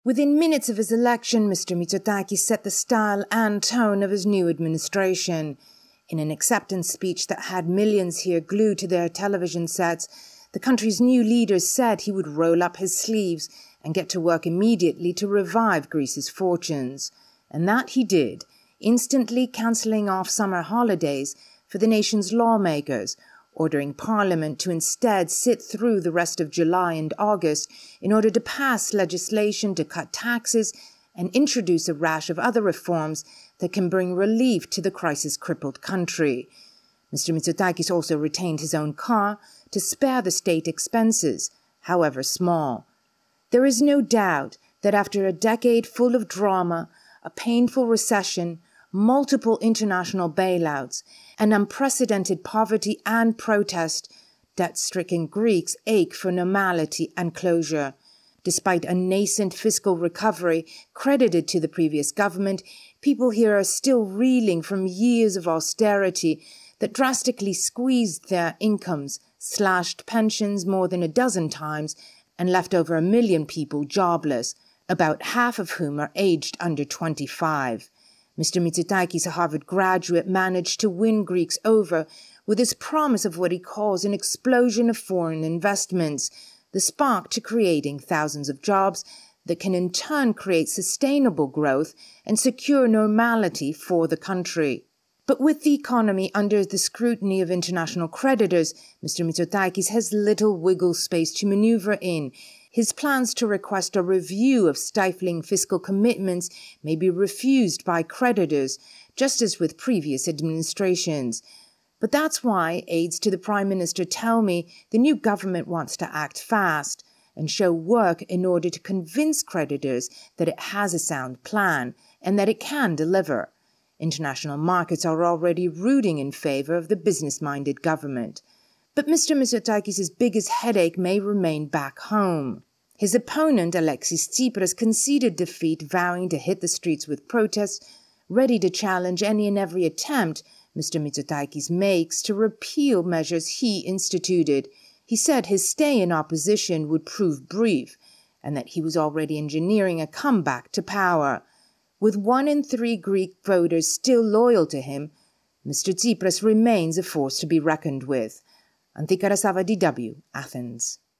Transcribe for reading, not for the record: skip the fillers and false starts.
Within minutes of his election, Mr. Mitsotakis set the style and tone of his new administration. In an acceptance speech that had millions here glued to their television sets, the country's new leader said he would roll up his sleeves and get to work immediately to revive Greece's fortunes. And that he did, instantly cancelling off summer holidays for the nation's lawmakers, ordering Parliament to instead sit through the rest of July and August in order to pass legislation to cut taxes and introduce a rash of other reforms that can bring relief to the crisis-crippled country. Mr. Mitsotakis also retained his own car to spare the state expenses, however small. There is no doubt that after a decade full of drama, a painful recession, multiple international bailouts, and unprecedented poverty and protest, debt-stricken Greeks ache for normality and closure. Despite a nascent fiscal recovery credited to the previous government, people here are still reeling from years of austerity that drastically squeezed their incomes, slashed pensions more than a dozen times, and left over 1 million people jobless, about half of whom are aged under 25. Mr. Mitsotakis, a Harvard graduate, managed to win Greeks over with his promise of what he calls an explosion of foreign investments, the spark to creating thousands of jobs that can in turn create sustainable growth and secure normality for the country. But with the economy under the scrutiny of international creditors, Mr. Mitsotakis has little wiggle space to maneuver in. His plans to request a review of stifling fiscal commitments may be refused by creditors, just as with previous administrations. But that's why aides to the Prime Minister tell me the new government wants to act fast and show work in order to convince creditors that it has a sound plan and that it can deliver. International markets are already rooting in favor of the business-minded government. But Mr. Mitsotakis' biggest headache may remain back home. His opponent, Alexis Tsipras, conceded defeat, vowing to hit the streets with protests, ready to challenge any and every attempt Mr. Mitsotakis makes to repeal measures he instituted. He said his stay in opposition would prove brief, and that he was already engineering a comeback to power. With 1 in 3 Greek voters still loyal to him, Mr. Tsipras remains a force to be reckoned with. Antika Rasava, DW, Athens.